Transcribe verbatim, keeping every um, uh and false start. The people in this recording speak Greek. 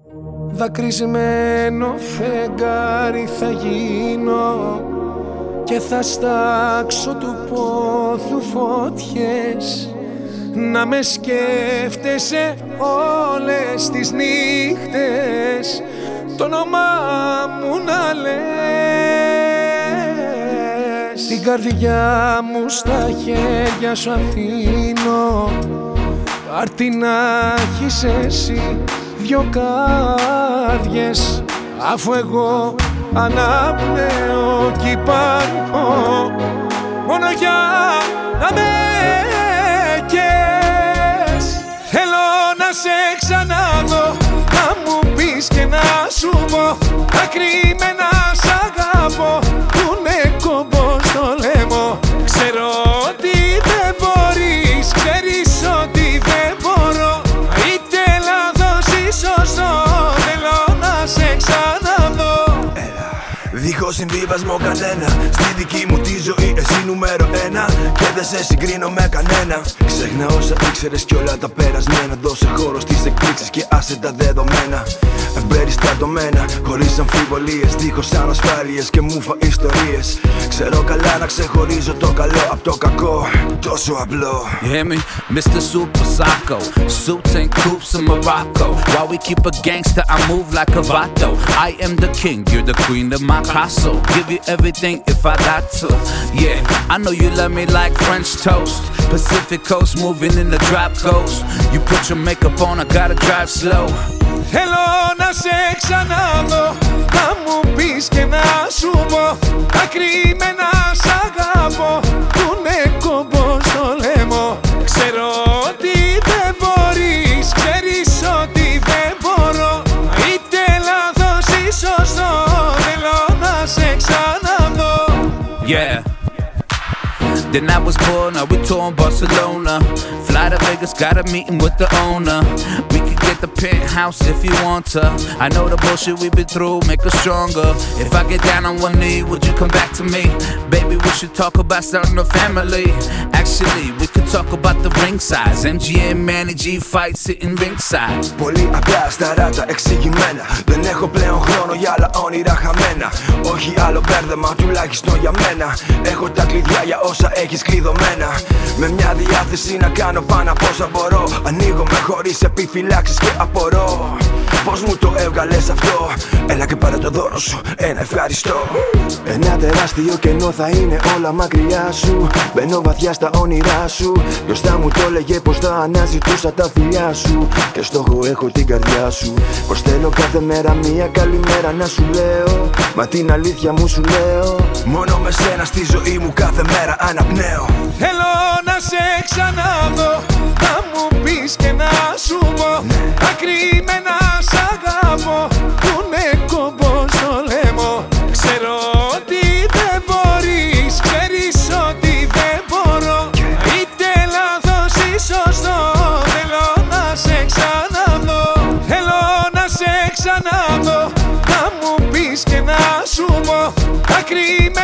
Δακρυσμένο φεγγάρι θα γίνω και θα στάξω του πόθου φωτιές, να με σκέφτεσαι όλες τις νύχτες, το όνομά μου να λες. Την καρδιά μου στα χέρια σου αφήνω, πάρ' την να έχεις εσύ δυο κάρδιες, αφού εγώ αναπνέω κι υπάρχω μόνο για να με καις. Θέλω να σε ξαναδώ, να μου πεις και να σου πω τα κρυμμένα σ' αγαπώ που είναι κόμπο στο λαιμό. Ξέρω ότι δεν μπορείς, ξέρεις ότι δεν μπορώ, είτε λάθος ή σωστό, θέλω να σε ξαναδώ. Δίχως συμβιβασμό κανένα, στη δική μου τη ζωή εσύ νούμερο ένα, και δεν σε συγκρίνω με κανένα. Ξέχνα όσα ήξερες κι όλα τα περασμένα, δώσε χώρο στις εκπλήξεις και άσε τα δεδομένα. Εμπεριστατωμένα, χωρίς αμφιβολίες, δίχως ανασφάλειες και μούφα ιστορίες. Ξέρω καλά να ξεχωρίζω το καλό απ' το κακό, τόσο απλό. You hear me? Mister Super Psycho, suits and coops in Morocco. While we keep a gangster, I move like a vato. I am the king, you're the queen of my castle. Give you everything if I got to. Yeah, I know you love me like French toast. Pacific coast, moving in the drop coast. You put your makeup on, I gotta drive slow. Θέλω να σε ξαναδώ, να μου πεις και να σου πω τα κρυμμένα σ' αγαπώ που είναι κόμπο στο λαιμό. Ξέρω ότι δεν μπορείς, ξέρεις ότι δεν μπορώ, είτε λάθος ή σωστό, θέλω να σε ξαναδώ. Yeah. Then I was born, now we tour in Barcelona. Fly to Vegas, got a meeting with the owner. We could get the penthouse if you want to. I know the bullshit we've been through make us stronger. If I get down on one knee, would you come back to me? Baby, we should talk about starting a family. Actually, we could talk about the ring size. M G M, Manny G fight sitting ringside. Πολύ απλά σταράτα εξηγημένα, δεν έχω πλέον χρόνο για άλλα όνειρα χαμένα. Όχι άλλο μπέρδεμα, τουλάχιστον για μένα. Έχω τα κλειδιά για όσα έχεις κλειδωμένα. Με μια διάθεση να κάνω πάνω από όσα μπορώ, ανοίγομαι χωρίς επιφυλάξεις και απορώ πώς μου το έβγαλες αυτό. Έλα και πάρε το δώρο σου, ένα ευχαριστώ. Ένα τεράστιο κενό θα είναι όλα μακριά σου. Μπαίνω βαθιά στα όνειρά σου. Μπροστά μου το έλεγε πως θα αναζητούσα τα φιλιά σου, και στόχο έχω την καρδιά σου. Πως θέλω κάθε μέρα μία καλημέρα να σου λέω, μα την αλήθεια μου σου λέω, μόνο με σένα στη ζωή μου κάθε μέρα αναπνέω. Θέλω να σε ξαναδώ, να μου πεις και να σου πω τα κρυμμένα σ' αγαπώ που είναι κόμπο στο λαιμό. Ξέρω ότι δεν μπορείς, ξέρεις ότι δεν μπορώ, είτε λάθος ή σωστό, θέλω να σε ξαναδώ. Θέλω να σε ξαναδώ, να μου πεις και να σου πω τα κρυμμένα